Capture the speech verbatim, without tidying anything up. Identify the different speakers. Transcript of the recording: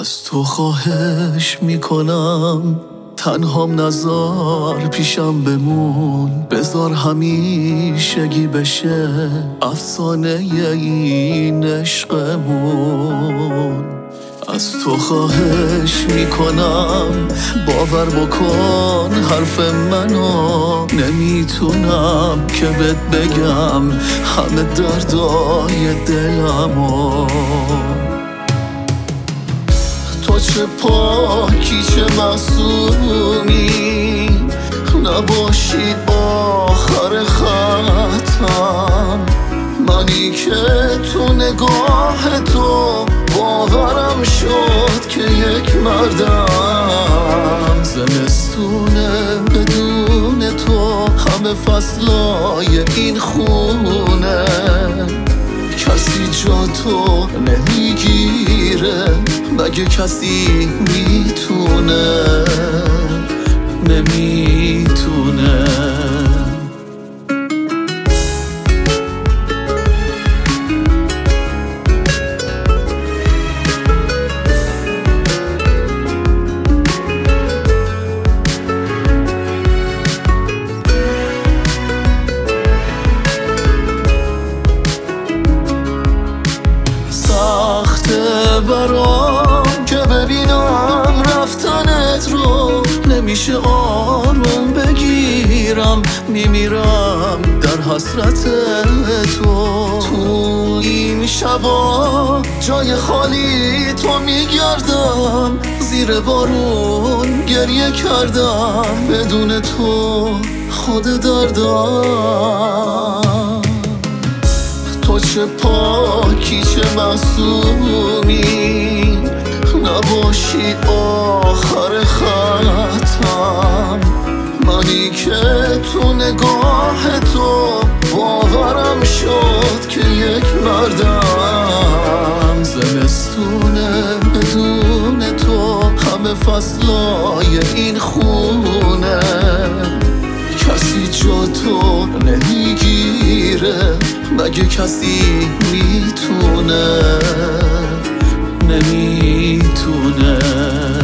Speaker 1: از تو خواهش میکنم تنهام نزار پیشم بمون، بذار همیشگی بشه افسانه این عشقمون. از تو خواهش میکنم باور بکن حرف منو، نمیتونم که بهت بگم همه دردای دلمو. تو چه پاکی چه معصومی، نباشی آخر خطم. منی که تو نگاه تو باورم شد که یک مردم. زمستونه بدون تو همه فصلای این خونه، کسی جا تو نمیگیره مگه کسی میتونه؟ نمیتونه. برام که ببینم رفتنت رو، نمیشه آروم بگیرم، میمیرم در حسرت تو. تو این شبا جای خالی تو میگردم، زیر بارون گریه کردم، بدون تو خود دردم. تو چه پاکی چه معصومی، نباشی آخر خطم. منی که تو نگاه تو باورم شد که یک مردم. زمستونه بدون تو همه فصلای این خونه، کسی جا تو نمیگیره مگه کسی میتونه؟ نمیتونه.